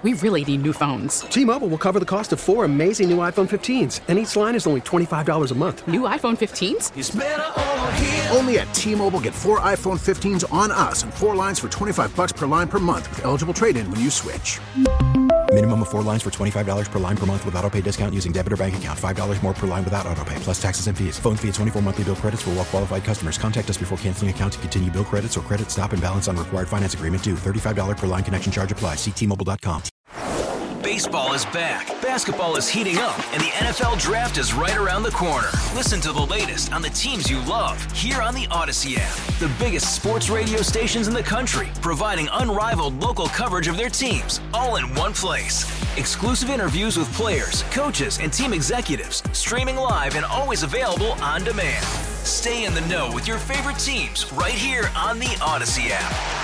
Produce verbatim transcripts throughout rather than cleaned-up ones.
We really need new phones. T-Mobile will cover the cost of four amazing new iPhone fifteens, and each line is only twenty-five dollars a month. New iPhone fifteens? It's better over here. Only at T-Mobile, get four iPhone fifteens on us and four lines for twenty-five dollars per line per month with eligible trade-in when you switch. Minimum of four lines for twenty-five dollars per line per month with autopay discount using debit or bank account. five dollars more per line without autopay, plus taxes and fees. Phone fee at twenty-four monthly bill credits for well-qualified customers. Contact us before canceling account to continue bill credits or credit stop and balance on required finance agreement due. thirty-five dollars per line connection charge applies. See T Mobile dot com. Baseball is back, basketball is heating up, and the N F L Draft is right around the corner. Listen to the latest on the teams you love here on the Odyssey app. The biggest sports radio stations in the country, providing unrivaled local coverage of their teams, all in one place. Exclusive interviews with players, coaches, and team executives, streaming live and always available on demand. Stay in the know with your favorite teams right here on the Odyssey app.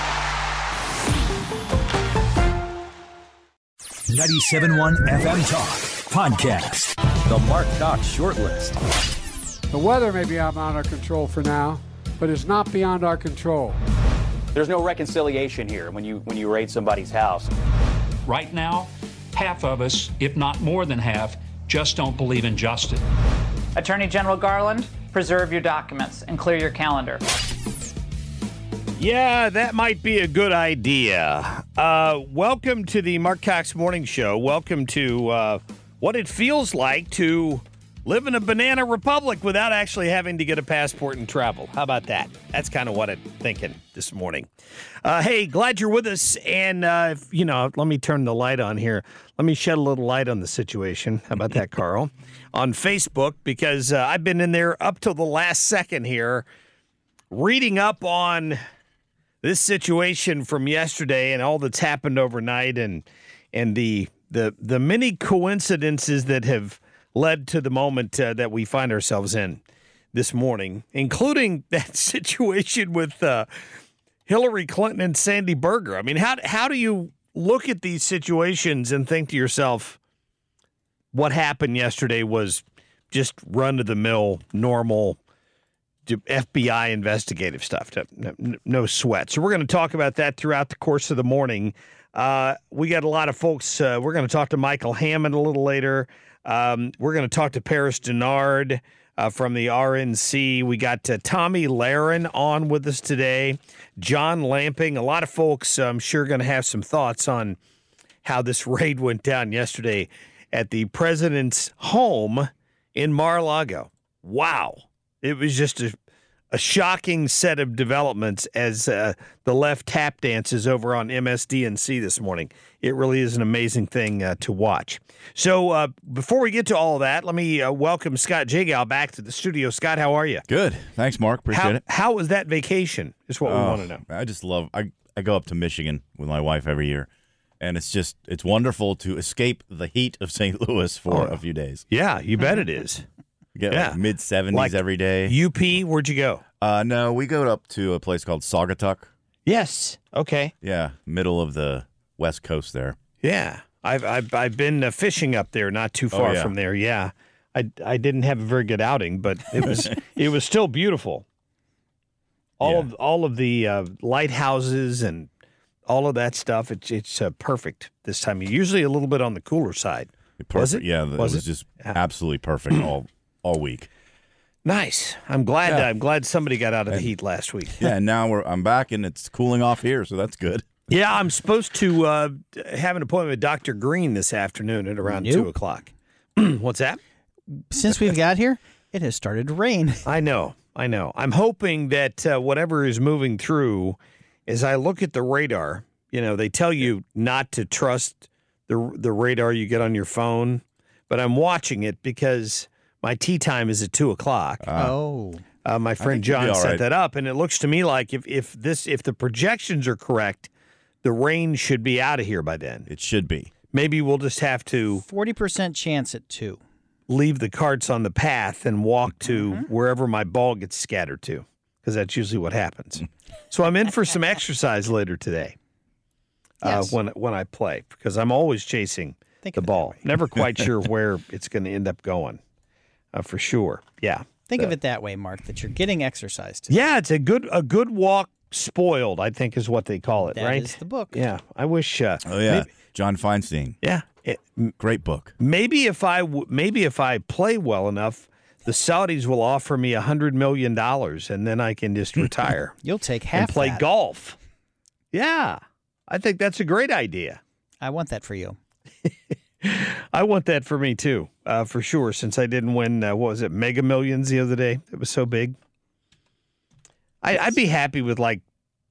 ninety-seven point one F M Talk Podcast. The Mark Cox Shortlist. The weather may be out of our control for now, but it's not beyond our control. There's no reconciliation here when you when you raid somebody's house. Right now, half of us, if not more than half, just don't believe in justice. Attorney General Garland, preserve your documents and clear your calendar. Yeah, that might be a good idea. Uh, welcome to the Mark Cox Morning Show. Welcome to uh, what it feels like to live in a banana republic without actually having to get a passport and travel. How about that? That's kind of what I'm thinking this morning. Uh, hey, glad you're with us. And, uh, if, you know, let me turn the light on here. Let me shed a little light on the situation. How about that, Carl? On Facebook, because uh, I've been in there up till the last second here reading up on this situation from yesterday and all that's happened overnight and and the the the many coincidences that have led to the moment uh, that we find ourselves in this morning, including that situation with uh, Hillary Clinton and Sandy Berger. I mean, how how do you look at these situations and think to yourself, what happened yesterday was just run-of-the-mill, normal F B I investigative stuff, no, no sweat. So we're going to talk about that throughout the course of the morning. Uh, we got a lot of folks. Uh, we're going to talk to Michael Hammond a little later. Um, we're going to talk to Paris Denard uh, from the R N C. We got uh, Tommy Lahren on with us today. John Lamping. A lot of folks, I'm sure, going to have some thoughts on how this raid went down yesterday at the president's home in Mar-a-Lago. Wow. It was just a, a shocking set of developments as uh, the left tap dances over on M S D N C this morning. It really is an amazing thing uh, to watch. So uh, before we get to all of that, let me uh, welcome Scott Jagow back to the studio. Scott, how are you? Good. Thanks, Mark. Appreciate how, it. How was that vacation is what we oh, want to know. I just love I, I go up to Michigan with my wife every year, and it's just it's wonderful to escape the heat of Saint Louis for oh. a few days. Yeah, you bet it is. Get yeah. like mid seventies like every day. U P, where'd you go? Uh, no, we go up to a place called Saugatuck. Yes. Okay. Yeah, middle of the West Coast there. Yeah, I've I've, I've been uh, fishing up there, not too far oh, yeah. from there. Yeah, I, I didn't have a very good outing, but it was it was still beautiful. All yeah. of all of the uh, lighthouses and all of that stuff. It's it's uh, perfect this time. Usually a little bit on the cooler side. Perfect. Was it? Yeah, it was, was it? it? just absolutely perfect all. all week. Nice. I'm glad. Yeah. I'm glad somebody got out of the and, heat last week. Yeah, and now we're I'm back and it's cooling off here, so that's good. Yeah, I'm supposed to uh, have an appointment with Doctor Green this afternoon at around nope. two o'clock. What's that? Since we've got here, it has started to rain. I know. I know. I'm hoping that uh, whatever is moving through, as I look at the radar, you know, they tell you not to trust the the radar you get on your phone, but I'm watching it because my tea time is at two o'clock. Uh, oh, uh, my friend John set right. that up, and it looks to me like if, if this if the projections are correct, the rain should be out of here by then. It should be. Maybe we'll just have to forty percent chance at two. Leave the carts on the path and walk to mm-hmm. wherever my ball gets scattered to, because that's usually what happens. So I'm in for some exercise later today. Yes. Uh, when when I play, because I'm always chasing Think the ball. Never quite sure where it's going to end up going. Uh, for sure, yeah. Think the, of it that way, Mark. That you're getting exercise today. Yeah, it's a good a good walk Spoiled, I think is what they call it, That right? is the book. Yeah, I wish. Uh, Oh yeah, maybe- John Feinstein. yeah, it, Great book. maybe if I w- maybe if I play well enough, the Saudis will offer me a hundred million dollars, and then I can just retire You'll take half and play that. golf. Yeah, I think that's a great idea. I want that for you. I want that for me too, uh, for sure. Since I didn't win, uh, what was it, Mega Millions the other day? It was so big. I, I'd be happy with like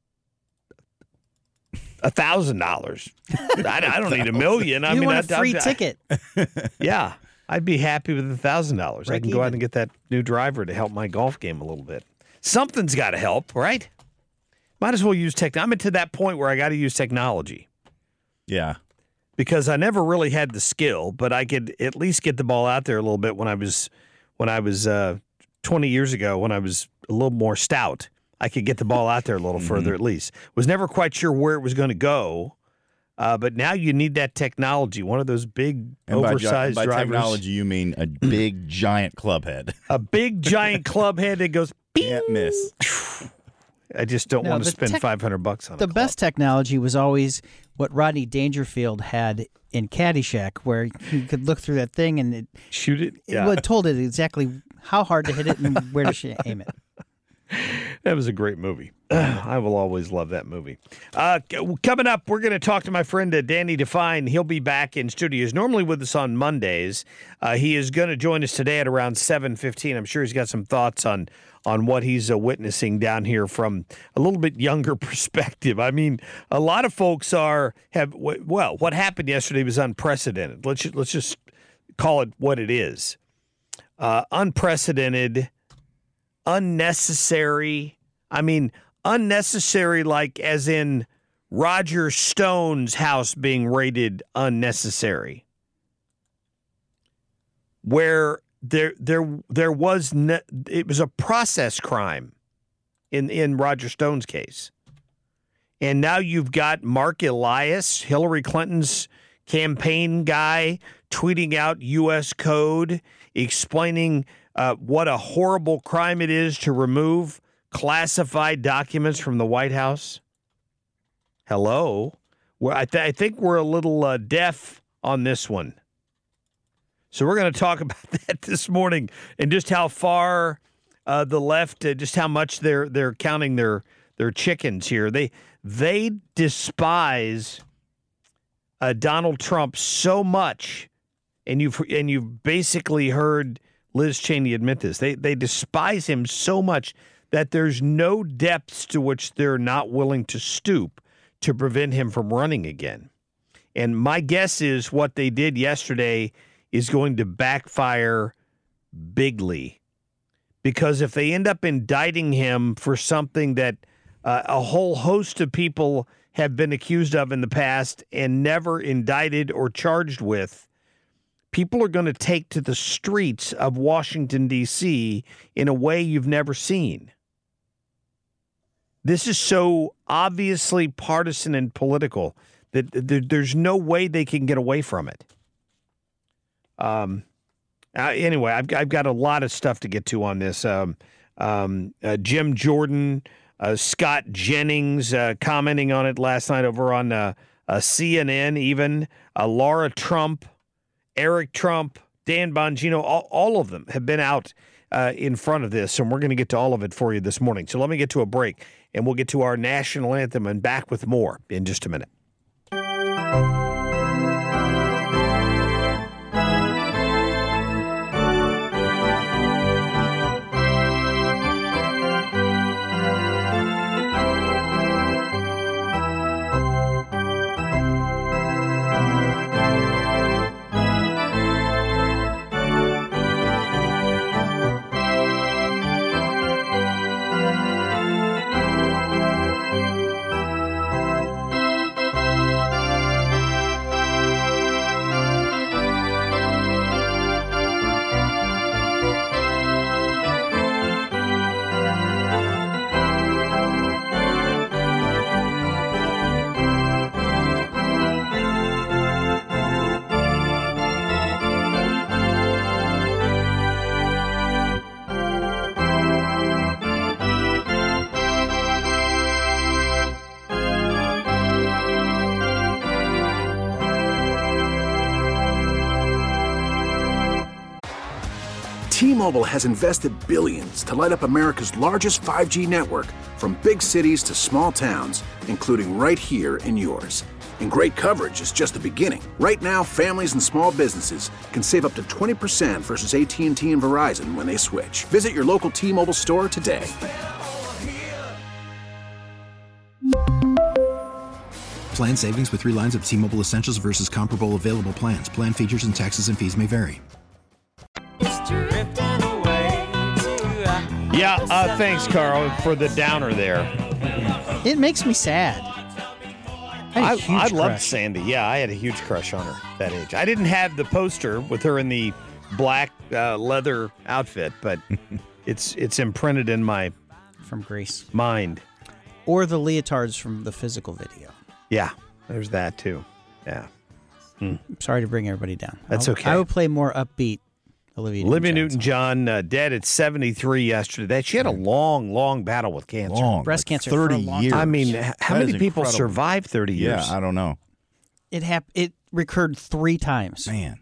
a thousand dollars. I don't need a million. I you mean, want a I, free I, ticket. Yeah, I'd be happy with a thousand dollars. I Break can go even. out and get that new driver to help my golf game a little bit. Something's got to help, right? Might as well use tech. I'm to that point where I got to use technology. Yeah. Because I never really had the skill, but I could at least get the ball out there a little bit when I was when I was uh, twenty years ago, when I was a little more stout. I could get the ball out there a little mm-hmm. further at least. Was never quite sure where it was going to go, uh, but now you need that technology. One of those big, and oversized by, gi- by drivers. technology, you mean a big, giant club head. A big, giant club head that goes, bing! Can't miss. I just don't No, want to the spend tech- five hundred bucks on The a club. best technology was always what Rodney Dangerfield had in Caddyshack, where you could look through that thing and it, Shoot it? it Yeah. well, it told it exactly how hard to hit it and where to sh- aim it. That was a great movie. I will always love that movie. Uh, c- coming up, we're going to talk to my friend uh, Danny Define. He'll be back in studio. He's normally with us on Mondays. Uh, he is going to join us today at around seven fifteen. I'm sure he's got some thoughts on on what he's uh, witnessing down here from a little bit younger perspective. I mean, a lot of folks are have well, what happened yesterday was unprecedented. Let's just, let's just call it what it is. Uh, unprecedented, unnecessary. I mean, unnecessary, like as in Roger Stone's house being raided unnecessary. Where there there there was ne- it was a process crime in in Roger Stone's case. And now you've got Mark Elias, Hillary Clinton's campaign guy, tweeting out U S code, explaining uh, what a horrible crime it is to remove classified documents from the White House. Hello? Well, I, th- I think we're a little uh, deaf on this one. So we're going to talk about that this morning and just how far uh, the left, uh, just how much they're they're counting their their chickens here. They they despise uh, Donald Trump so much, and you've and you've basically heard Liz Cheney admit this. They they despise him so much that there's no depths to which they're not willing to stoop to prevent him from running again. And my guess is what they did yesterday is going to backfire bigly. Because if they end up indicting him for something that uh, a whole host of people have been accused of in the past and never indicted or charged with, people are going to take to the streets of Washington, D C in a way you've never seen. This is so obviously partisan and political that there, there's no way they can get away from it. Um. Uh, anyway, I've, I've got a lot of stuff to get to on this. Um, um, uh, Jim Jordan, uh, Scott Jennings uh, commenting on it last night over on uh, uh, C N N even, uh, Laura Trump, Eric Trump, Dan Bongino, all, all of them have been out uh, in front of this, and we're going to get to all of it for you this morning. So let me get to a break, and we'll get to our national anthem and back with more in just a minute. T-Mobile has invested billions to light up America's largest five G network, from big cities to small towns, including right here in yours. And great coverage is just the beginning. Right now, families and small businesses can save up to twenty percent versus A T and T and Verizon when they switch. Visit your local T-Mobile store today. Plan savings with three lines of T-Mobile Essentials versus comparable available plans. Plan features and taxes and fees may vary. Yeah, uh, thanks, Carl, for the downer there. It makes me sad. I, I, I loved Sandy. Yeah, I had a huge crush on her at that age. I didn't have the poster with her in the black uh, leather outfit, but it's it's imprinted in my from Grease mind. Or the leotards from the Physical video. Yeah, there's that too. Yeah. Hmm. Sorry to bring everybody down. That's I'll, okay. I would play more upbeat Olivia Newton-John. Olivia Newton-John, uh, dead at seventy-three yesterday. That she had a long, long battle with cancer. Long, breast like cancer, thirty for a long years. time. I mean, how That many is people incredible. survive thirty years? Yeah, I don't know. It hap- It recurred three times. Man.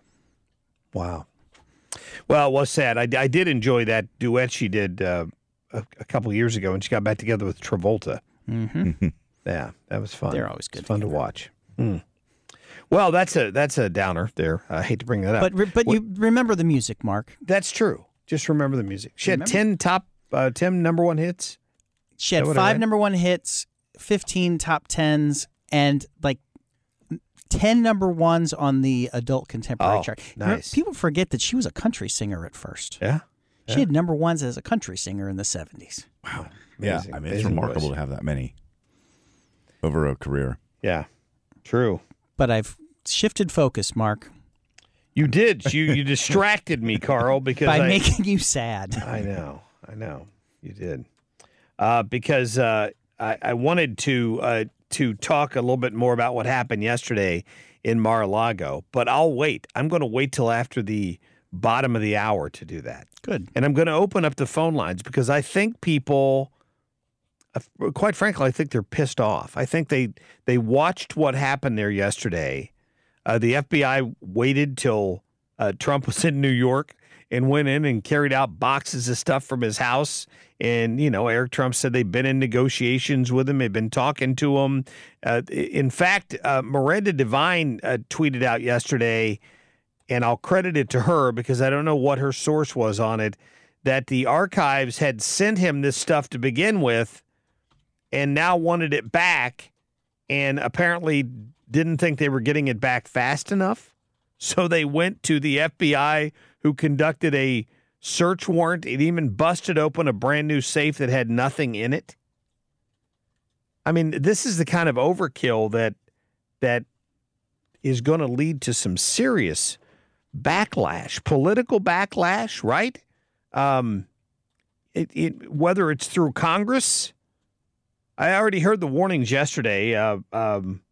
Wow. Well, it was sad. I, I did enjoy that duet she did uh, a, a couple years ago when she got back together with Travolta. Mm-hmm. Yeah, that was fun. They're always good. It's fun together. to watch. Mm. Well, that's a that's a downer there. I hate to bring that up. But re- but What- you remember the music, Mark. That's true. Just remember the music. She Remember? had ten top, uh, ten number one hits. She had Is that what I five read? number one hits, fifteen top tens, and like ten number ones on the adult contemporary Oh, chart. Remember, nice. People forget that she was a country singer at first. Yeah. She had number ones as a country singer in the seventies. Wow. Yeah, Amazing. I mean, it's Amazing remarkable voice. to have that many over a career. Yeah. True. But I've shifted focus, Mark, You did. You you distracted me, Carl, because by I, making you sad. I know. I know. You did. Uh, because uh, I, I wanted to uh, to talk a little bit more about what happened yesterday in Mar-a-Lago, but I'll wait. I'm going to wait till after the bottom of the hour to do that. Good. And I'm going to open up the phone lines because I think people, uh, quite frankly, I think they're pissed off. I think they they watched what happened there yesterday. Uh, the F B I waited till uh, Trump was in New York and went in and carried out boxes of stuff from his house. And, you know, Eric Trump said they've been in negotiations with him. They've been talking to him. Uh, in fact, uh, Miranda Devine uh, tweeted out yesterday, and I'll credit it to her because I don't know what her source was on it, that the archives had sent him this stuff to begin with and now wanted it back and apparently didn't think they were getting it back fast enough. So they went to the F B I, who conducted a search warrant. It even busted open a brand new safe that had nothing in it. I mean, this is the kind of overkill that that is going to lead to some serious backlash, political backlash, right? Um, it, it, whether it's through Congress. I already heard the warnings yesterday uh, um,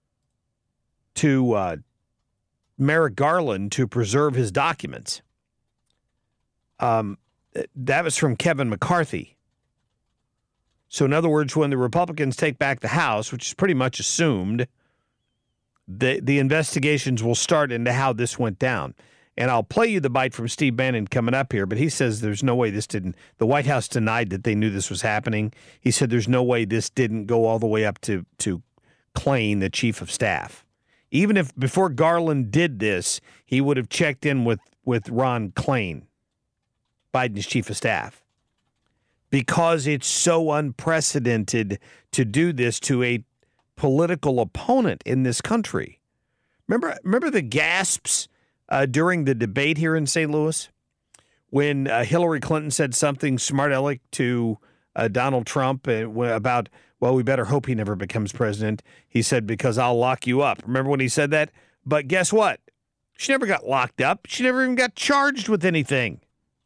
to uh, Merrick Garland to preserve his documents. Um, that was from Kevin McCarthy. So in other words, when the Republicans take back the House, which is pretty much assumed, the the investigations will start into how this went down. And I'll play you the bite from Steve Bannon coming up here, but he says there's no way this didn't. The White House denied that they knew this was happening. He said there's no way this didn't go all the way up to, to Klain, the chief of staff. Even if before Garland did this, he would have checked in with, with Ron Klain, Biden's chief of staff, because it's so unprecedented to do this to a political opponent in this country. Remember, remember the gasps uh, during the debate here in Saint Louis when uh, Hillary Clinton said something smart-aleck to uh, Donald Trump uh, about, well, we better hope he never becomes president. He said, because I'll lock you up. Remember when he said that? But guess what? She never got locked up. She never even got charged with anything.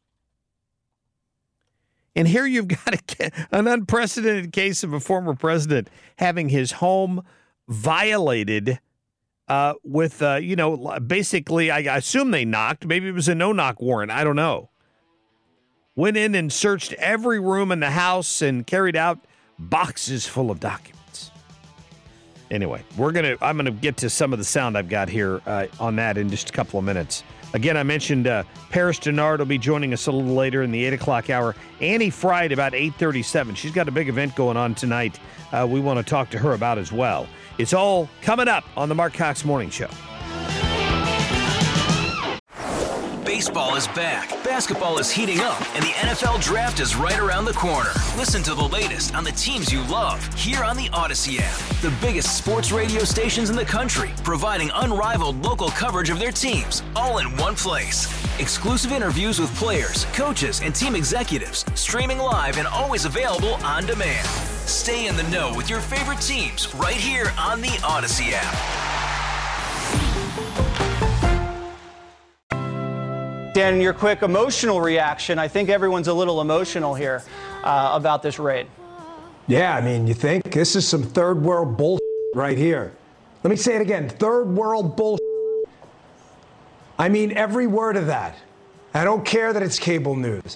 And here you've got a, an unprecedented case of a former president having his home violated uh, with, uh, you know, basically, I assume they knocked. Maybe it was a no-knock warrant. I don't know. Went in and searched every room in the house and carried out boxes full of documents. Anyway, we're gonna. I'm gonna get to some of the sound I've got here uh, on that in just a couple of minutes. Again, I mentioned uh, Paris Denard will be joining us a little later in the eight o'clock hour. Annie Fried about eight thirty-seven. She's got a big event going on tonight. Uh, we want to talk to her about as well. It's all coming up on the Mark Cox Morning Show. Baseball is back, basketball is heating up, and the N F L Draft is right around the corner. Listen to the latest on the teams you love here on the Odyssey app. The biggest sports radio stations in the country, providing unrivaled local coverage of their teams, all in one place. Exclusive interviews with players, coaches, and team executives, streaming live and always available on demand. Stay in the know with your favorite teams right here on the Odyssey app. Dan, your quick emotional reaction. I think everyone's a little emotional here uh, about this raid. Yeah, I mean, you think this is some third world bullshit right here. Let me say it again. Third world bullshit. I mean every word of that. I don't care that it's cable news.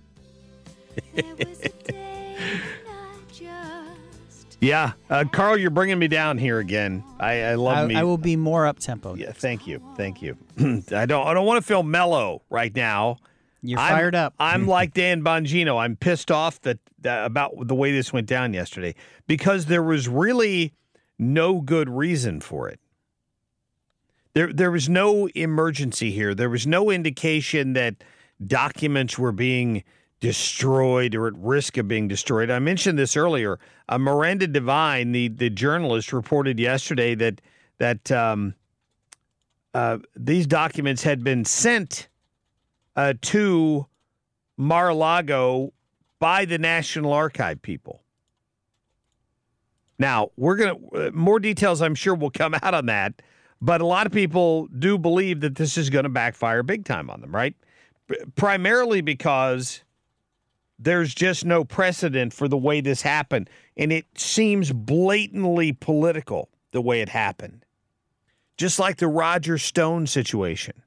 Yeah, uh, Carl, you're bringing me down here again. I, I love I, me. I will be more up tempo. Yeah, thank you, thank you. I don't, I don't want to feel mellow right now. You're I'm, fired up. I'm like Dan Bongino. I'm pissed off that uh, about the way this went down yesterday because there was really no good reason for it. There, there was no emergency here. There was no indication that documents were being destroyed or at risk of being destroyed. I mentioned this earlier. Uh, Miranda Devine, the, the journalist, reported yesterday that that um, uh, these documents had been sent uh, to Mar-a-Lago by the National Archive people. Now, we're going to uh, more details, I'm sure, will come out on that. But a lot of people do believe that this is going to backfire big time on them, right? P- primarily because there's just no precedent for the way this happened. And it seems blatantly political the way it happened. Just like the Roger Stone situation.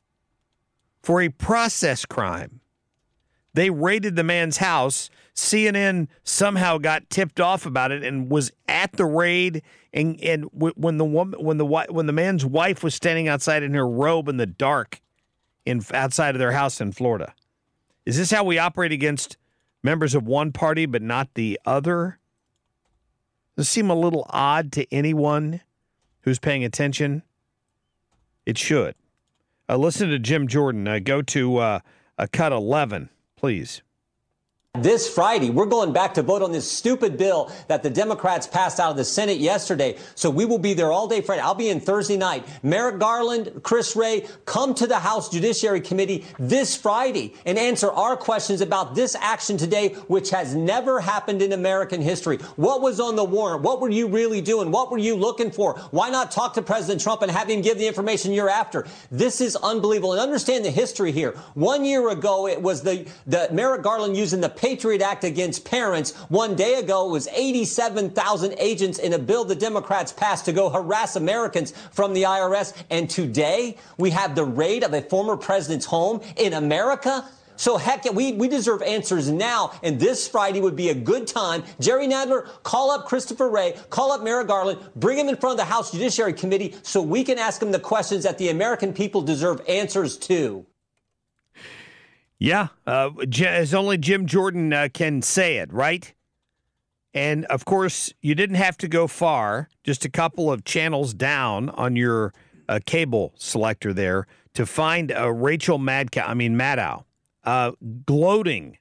For a process crime, they raided the man's house. C N N somehow got tipped off about it and was at the raid. And and when the woman, when the when the man's wife was standing outside in her robe in the dark, in outside of their house in Florida, is this how we operate against members of one party but not the other? Does it seem a little odd to anyone who's paying attention? It should. Uh, listen to Jim Jordan. Uh, go to uh, uh, cut eleven, please. This Friday, we're going back to vote on this stupid bill that the Democrats passed out of the Senate yesterday. So we will be there all day Friday. I'll be in Thursday night. Merrick Garland, Chris Wray, come to the House Judiciary Committee this Friday and answer our questions about this action today, which has never happened in American history. What was on the warrant? What were you really doing? What were you looking for? Why not talk to President Trump and have him give the information you're after? This is unbelievable. And understand the history here. One year ago, it was the, the Merrick Garland using the Patriot Act against parents. One day ago, it was eighty-seven thousand agents in a bill the Democrats passed to go harass Americans from the I R S. And today, we have the raid of a former president's home in America. So, heck, we, we deserve answers now, and this Friday would be a good time. Jerry Nadler, call up Christopher Wray, call up Merrick Garland, bring him in front of the House Judiciary Committee so we can ask them the questions that the American people deserve answers to. Yeah, uh, as only Jim Jordan uh, can say it, right? And, of course, you didn't have to go far, just a couple of channels down on your uh, cable selector there to find uh, Rachel Madcow, I mean Maddow, uh, gloating,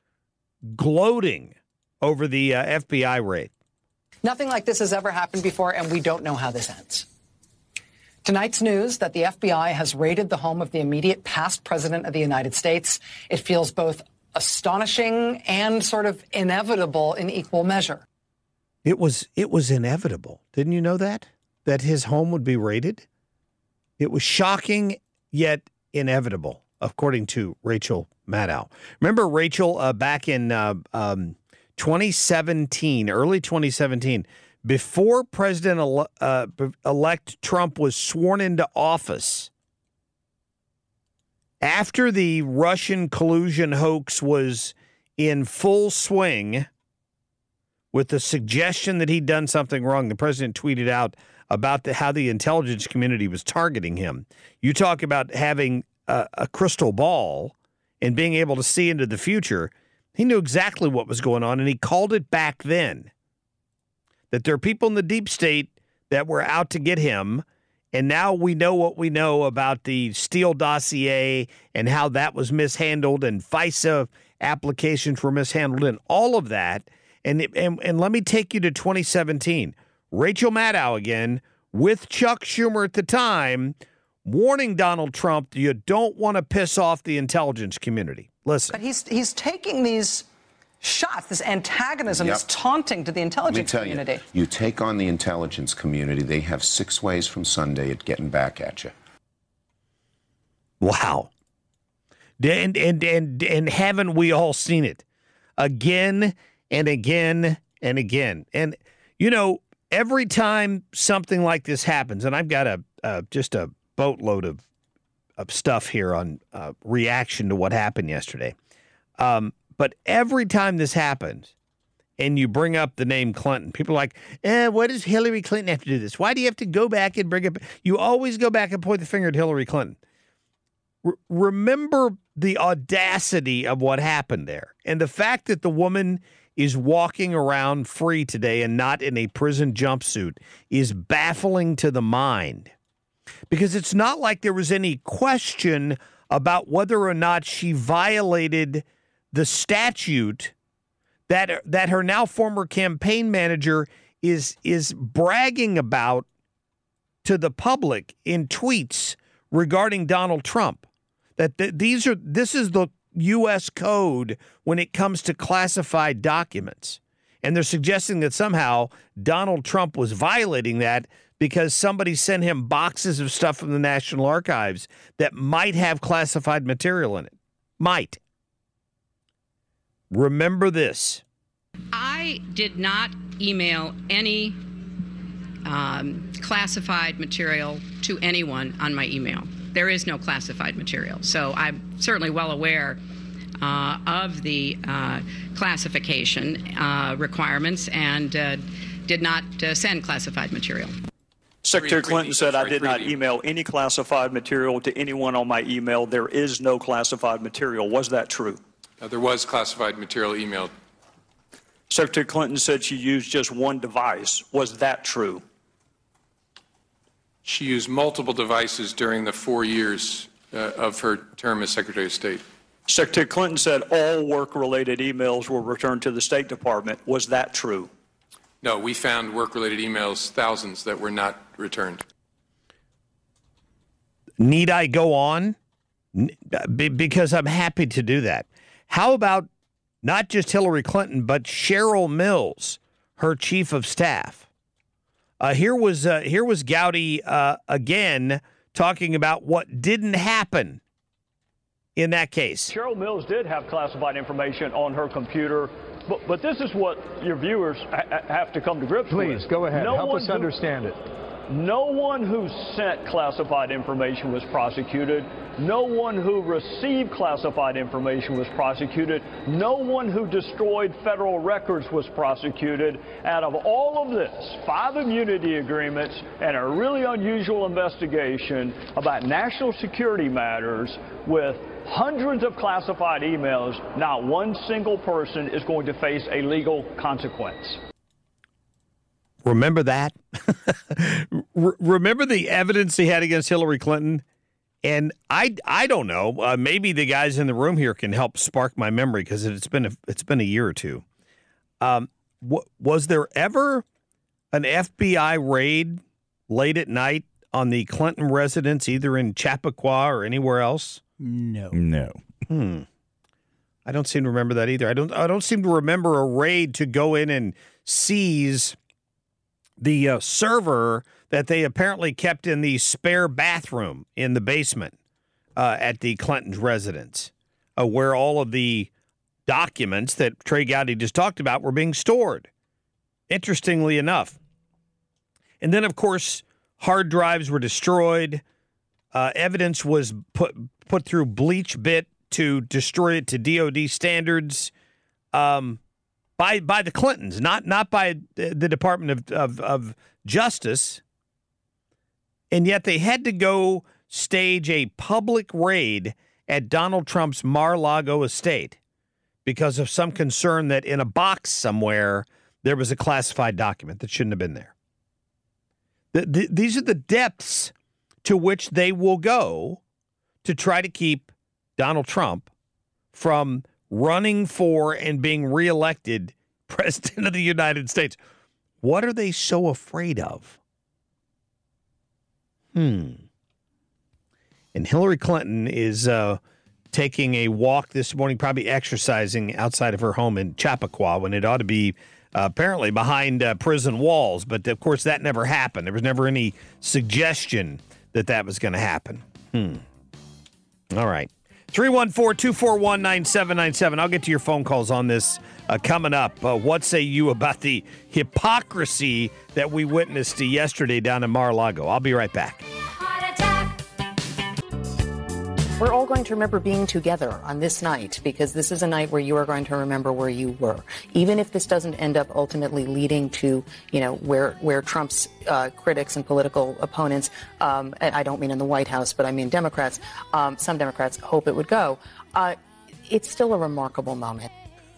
gloating over the uh, F B I raid. Nothing like this has ever happened before, and we don't know how this ends. Tonight's news that the F B I has raided the home of the immediate past president of the United States. It feels both astonishing and sort of inevitable in equal measure. It was it was inevitable. Didn't you know that? That his home would be raided? It was shocking yet inevitable, according to Rachel Maddow. Remember Rachel uh, back in uh, um, twenty seventeen, early twenty seventeen, before President-elect uh, Trump was sworn into office, after the Russian collusion hoax was in full swing, with the suggestion that he'd done something wrong. The president tweeted out about the, how the intelligence community was targeting him. You talk about having a, a crystal ball and being able to see into the future. He knew exactly what was going on, and he called it back then. That there are people in the deep state that were out to get him, and now we know what we know about the Steele dossier and how that was mishandled, and FISA applications were mishandled, and all of that. And, and, and let me take you to twenty seventeen. Rachel Maddow again, with Chuck Schumer at the time, warning Donald Trump, you don't want to piss off the intelligence community. Listen. But he's he's taking these shots, this antagonism, Yep. this taunting to the Let me intelligence tell community. you, you take on the intelligence community, they have six ways from Sunday at getting back at you. Wow. And, and, and, and haven't we all seen it again and again and again? And, you know, every time something like this happens, and I've got a uh, just a boatload of, of stuff here on uh, reaction to what happened yesterday. Um, but every time this happens and you bring up the name Clinton, people are like, eh, what does Hillary Clinton have to do this? Why do you have to go back and bring up? You always go back and point the finger at Hillary Clinton. R- remember the audacity of what happened there. And the fact that the woman is walking around free today and not in a prison jumpsuit is baffling to the mind. Because it's not like there was any question about whether or not she violated the statute that that her now former campaign manager is is bragging about to the public in tweets regarding Donald Trump. That th- these are this is the U S code when it comes to classified documents. And they're suggesting that somehow Donald Trump was violating that because somebody sent him boxes of stuff from the National Archives that might have classified material in it. Might. Remember this. I did not email any um, classified material to anyone on my email. There is no classified material. So I'm certainly well aware uh, of the uh, classification uh, requirements and uh, did not uh, send classified material. Secretary Clinton said I did not email any classified material to anyone on my email. There is no classified material. Was that true? Uh, there was classified material emailed. Secretary Clinton said she used just one device. Was that true? She used multiple devices during the four years uh, of her term as Secretary of State. Secretary Clinton said all work-related emails were returned to the State Department. Was that true? No, we found work-related emails, thousands, that were not returned. Need I go on? Be- because I'm happy to do that. How about not just Hillary Clinton, but Cheryl Mills, her chief of staff? Uh, here was uh, here was Gowdy uh, again talking about what didn't happen in that case. Cheryl Mills did have classified information on her computer, but, but this is what your viewers ha- have to come to grips with. Please, go ahead. No Help us who, understand it. No one who sent classified information was prosecuted. No one who received classified information was prosecuted. No one who destroyed federal records was prosecuted. Out of all of this, five immunity agreements and a really unusual investigation about national security matters with hundreds of classified emails, not one single person is going to face a legal consequence. Remember that? Re- remember the evidence he had against Hillary Clinton? And I, I don't know. Uh, maybe the guys in the room here can help spark my memory because it's been a, it's been a year or two. Um, w- was there ever an F B I raid late at night on the Clinton residence, either in Chappaqua or anywhere else? No. No. Hmm. I don't seem to remember that either. I don't. I don't seem to remember a raid to go in and seize the uh, server that they apparently kept in the spare bathroom in the basement uh, at the Clinton's residence, uh, where all of the documents that Trey Gowdy just talked about were being stored, interestingly enough. And then, of course, hard drives were destroyed. Uh, evidence was put put through BleachBit to destroy it to D O D standards. Um, by by the Clintons, not not by the Department of, of, of Justice. And yet they had to go stage a public raid at Donald Trump's Mar-a-Lago estate because of some concern that in a box somewhere there was a classified document that shouldn't have been there. The, the, these are the depths to which they will go to try to keep Donald Trump from running for and being reelected president of the United States. What are they so afraid of? Hmm. And Hillary Clinton is uh, taking a walk this morning, probably exercising outside of her home in Chappaqua when it ought to be uh, apparently behind uh, prison walls. But, of course, that never happened. There was never any suggestion that that was going to happen. Hmm. All right. three one four, two four one, nine seven nine seven. I'll get to your phone calls on this uh, coming up. Uh, what say you about the hypocrisy that we witnessed yesterday down in Mar-a-Lago? I'll be right back. We're all going to remember being together on this night because this is a night where you are going to remember where you were. Even if this doesn't end up ultimately leading to, you know, where where Trump's uh, critics and political opponents, um, and I don't mean in the White House, but I mean Democrats, um, some Democrats hope it would go, uh, it's still a remarkable moment.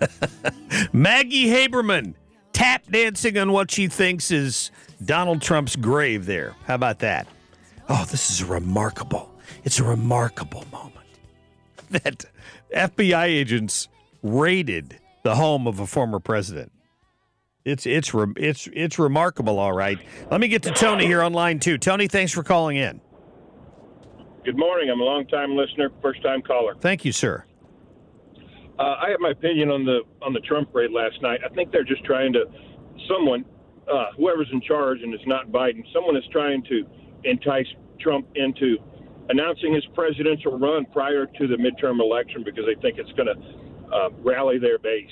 Maggie Haberman tap dancing on what she thinks is Donald Trump's grave there. How about that? Oh, this is remarkable. It's a remarkable moment that F B I agents raided the home of a former president. It's it's re- it's it's remarkable, all right. Let me get to Tony here on line two. Tony, thanks for calling in. Good morning. I'm a long-time listener, first-time caller. Thank you, sir. Uh, I have my opinion on the on the Trump raid last night. I think they're just trying to, someone, uh, whoever's in charge, and it's not Biden, someone is trying to entice Trump into announcing his presidential run prior to the midterm election because they think it's going to uh, rally their base.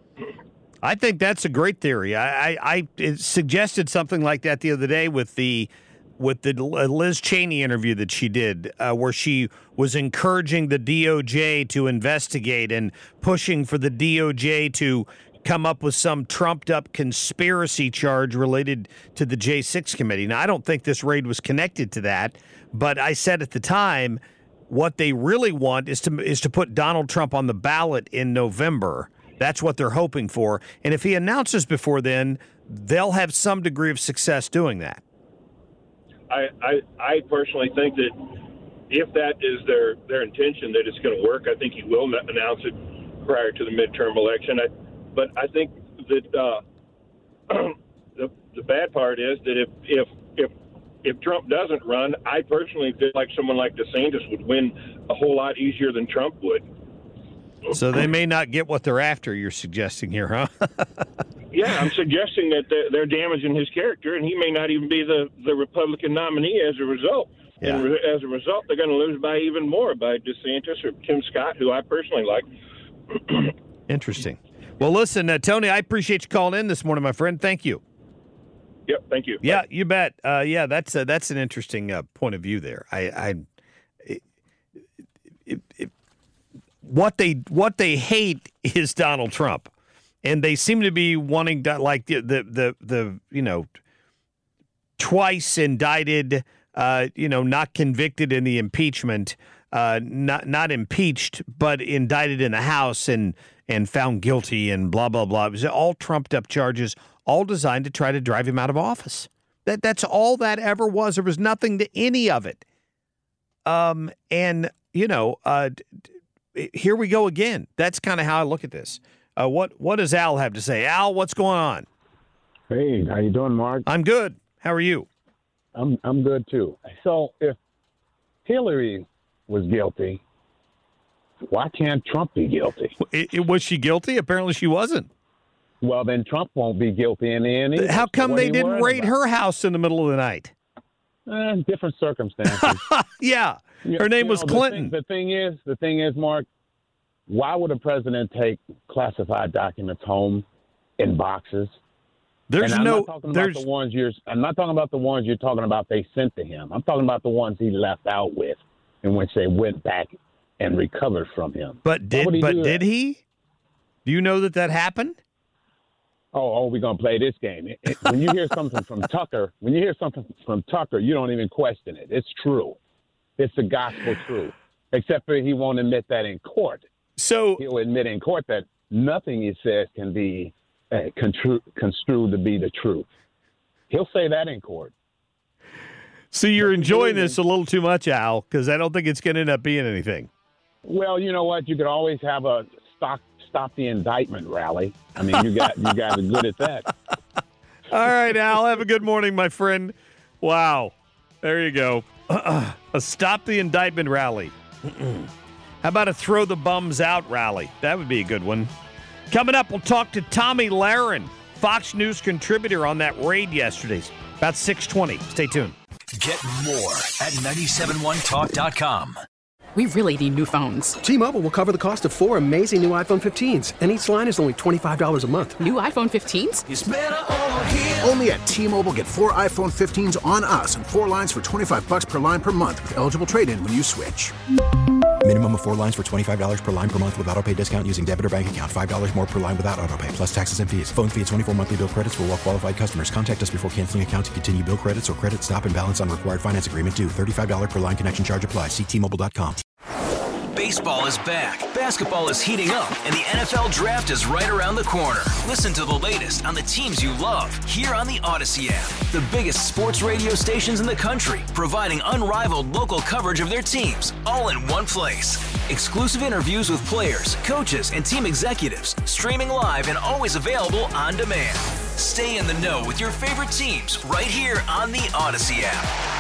I think that's a great theory. I, I, I suggested something like that the other day with the with the Liz Cheney interview that she did, uh, where she was encouraging the D O J to investigate and pushing for the D O J to come up with some trumped-up conspiracy charge related to the J six committee. Now, I don't think this raid was connected to that, but I said at the time what they really want is to is to put Donald Trump on the ballot in November. That's what they're hoping for. And if he announces before then, they'll have some degree of success doing that. I, I, I personally think that if that is their, their intention, that it's going to work. I think he will announce it prior to the midterm election. I, but I think that uh, the the bad part is that if if if if Trump doesn't run, I personally feel like someone like DeSantis would win a whole lot easier than Trump would. So they may not get what they're after, you're suggesting here, huh? Yeah, I'm suggesting that they're, they're damaging his character, and he may not even be the, the Republican nominee as a result. Yeah. And re- as a result, they're going to lose by even more by DeSantis or Tim Scott, who I personally like. Interesting. Well, listen, uh, Tony, I appreciate you calling in this morning, my friend. Thank you. Yep, thank you. Yeah, you bet. Uh, yeah, that's uh, that's an interesting uh, point of view there. I, I it, it, it, what they what they hate is Donald Trump, and they seem to be wanting to, like the the the, the you know twice indicted, uh, you know, not convicted in the impeachment, uh, not not impeached, but indicted in the House and and found guilty and blah blah blah. It was all trumped up charges, all designed to try to drive him out of office. That that's all that ever was. There was nothing to any of it. Um, and you know, uh, here we go again. That's kind of how I look at this. Uh, what what does Al have to say? Al, what's going on? Hey, how you doing, Mark? I'm good. How are you? I'm I'm good too. So if Hillary was guilty, why can't Trump be guilty? It, it, was she guilty? Apparently she wasn't. Well, then Trump won't be guilty in the end either. How come so they didn't raid about? her house in the middle of the night? Eh, different circumstances. Yeah, her you, name you was know, Clinton. The thing, the thing is, the thing is, Mark, why would a president take classified documents home in boxes? There's and I'm no. Not talking there's about the ones you're. I'm not talking about the ones you're talking about. They sent to him. I'm talking about the ones he left out with, in which they went back and recovered from him. But did but did he? Do you know that that happened? oh, oh, we're going to play this game. It, it, when you hear something from Tucker, when you hear something from Tucker, you don't even question it. It's true. It's the gospel truth, except for he won't admit that in court. So he'll admit in court that nothing he says can be uh, constru- construed to be the truth. He'll say that in court. So you're enjoying this a little too much, Al, because I don't think it's going to end up being anything. Well, you know what? You could always have a stop stop the indictment rally. I mean, you got you guys are good at that. All right, Al. Have a good morning, my friend. Wow. There you go. Uh, a stop the indictment rally. How about a throw the bums out rally? That would be a good one. Coming up, we'll talk to Tommy Lahren, Fox News contributor on that raid yesterday. About six twenty. Stay tuned. Get more at nine seven one talk dot com. We really need new phones. T-Mobile will cover the cost of four amazing new iPhone fifteens, and each line is only twenty-five dollars a month. New iPhone fifteens? It's better over here. Only at T-Mobile, get four iPhone fifteens on us and four lines for twenty-five bucks per line per month with eligible trade-in when you switch. Minimum of four lines for twenty-five dollars per line per month with autopay discount using debit or bank account. five dollars more per line without autopay, plus taxes and fees. Phone fee at twenty-four monthly bill credits for well-qualified customers. Contact us before canceling account to continue bill credits or credit stop and balance on required finance agreement due. thirty-five dollars per line connection charge applies. See T Mobile dot com. Baseball is back, basketball is heating up, and the N F L Draft is right around the corner. Listen to the latest on the teams you love here on the Odyssey app. The biggest sports radio stations in the country, providing unrivaled local coverage of their teams, all in one place. Exclusive interviews with players, coaches, and team executives, streaming live and always available on demand. Stay in the know with your favorite teams right here on the Odyssey app.